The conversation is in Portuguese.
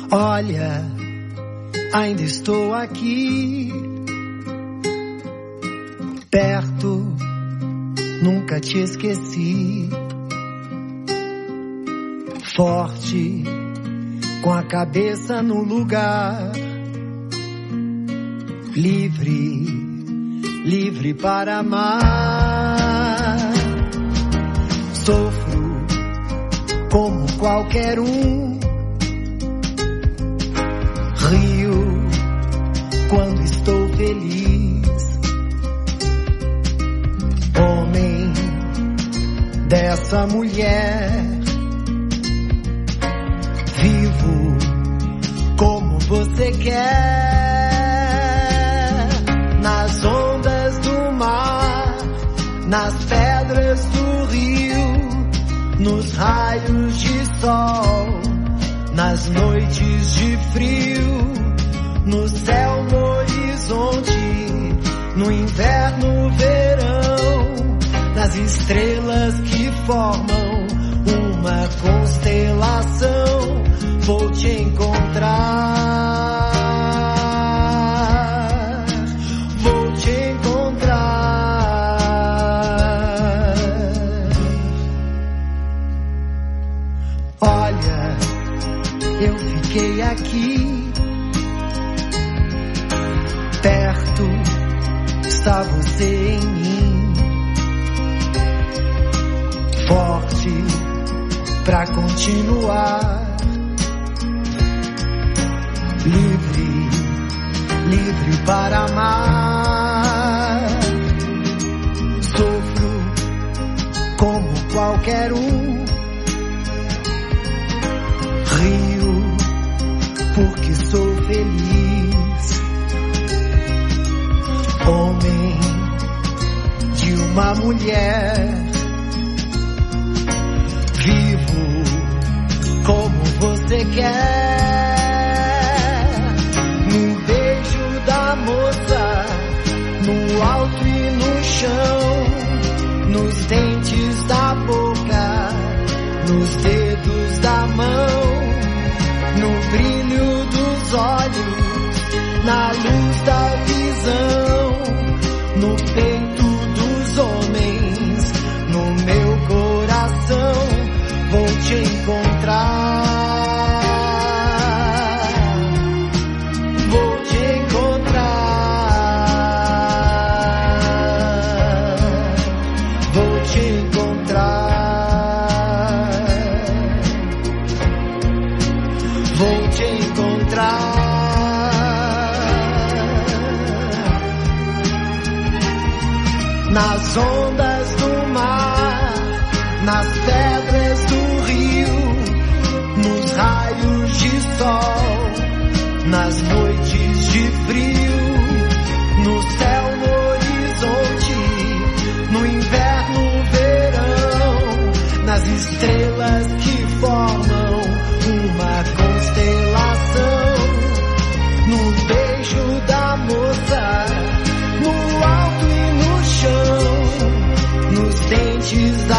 Olha, ainda estou aqui, perto, nunca te esqueci. Forte, com a cabeça no lugar. Livre, livre para amar. Sofro como qualquer um. Rio quando estou feliz. Homem dessa mulher. Vivo como você quer. Nas ondas do mar, nas pedras do rio, nos raios de sol, nas noites de frio, no céu, no horizonte, no inverno, verão, nas estrelas que formam uma constelação, vou te encontrar, vou te encontrar. Olha, eu fiquei aqui, perto está você em mim, forte pra continuar, livre, livre para amar. Sofro como qualquer um, rio porque sou feliz. Homem de uma mulher, vivo como você quer. No beijo da moça, no alto e no chão, nos dentes da boca, nos dedos da mão, no brilho dos olhos, na luz da visão, no peito dos homens, no meu coração, vou te encontrar, vou te encontrar, vou te encontrar, vou te encontrar. Nas ondas do mar, nas pedras do rio, nos raios de sol, nas noites de frio, no céu, no horizonte, no inverno, verão, nas estrelas que formam uma constelação, no beijo da moça, no alto e no chão, nos dentes da